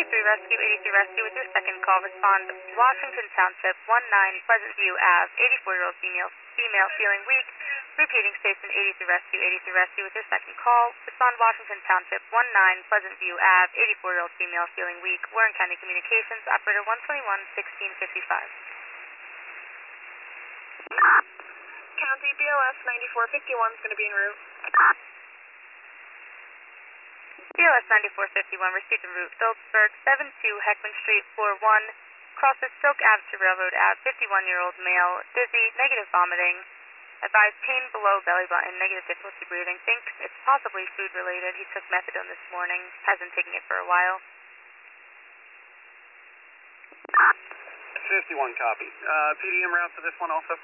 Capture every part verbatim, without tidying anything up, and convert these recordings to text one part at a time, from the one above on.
eighty-three Rescue, eighty-three Rescue with your second call. Respond Washington Township, one nine Pleasant View Ave, eighty-four-year-old female, female feeling weak. Repeating station eighty-three Rescue, eighty-three Rescue with your second call. Respond Washington Township, one nine Pleasant View Ave, eighty-four-year-old female feeling weak. Warren County Communications, operator one twenty-one, sixteen fifty-five. County B L S ninety-four fifty-one is going to be en route. B L S ninety-four fifty-one, received en route. Phillipsburg, seven two Heckman Street, floor one. Crosses Silk Ave to Railroad Ave, fifty-one-year-old male, dizzy, negative vomiting. Advised pain below belly button, negative difficulty breathing. Thinks it's possibly food related. He took methadone this morning. Has been taking it for a while. fifty-one copy. Uh, P D en route for this one also?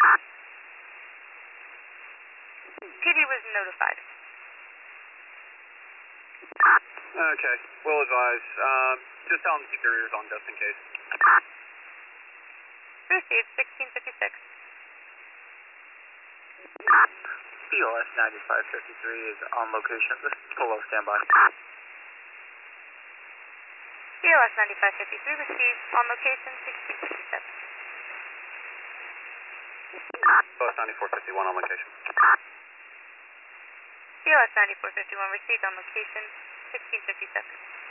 P D was notified. Okay, we'll advise. Um, just tell them to keep their ears on just in case. Received, sixteen fifty-six. B L S ninety-five fifty-three is on location. This is below standby. B L S ninety-five fifty-three received, on location, sixteen fifty-seven. B L S ninety-four fifty-one on location. B L S ninety-four fifty-one received, on location, sixteen fifty-seven.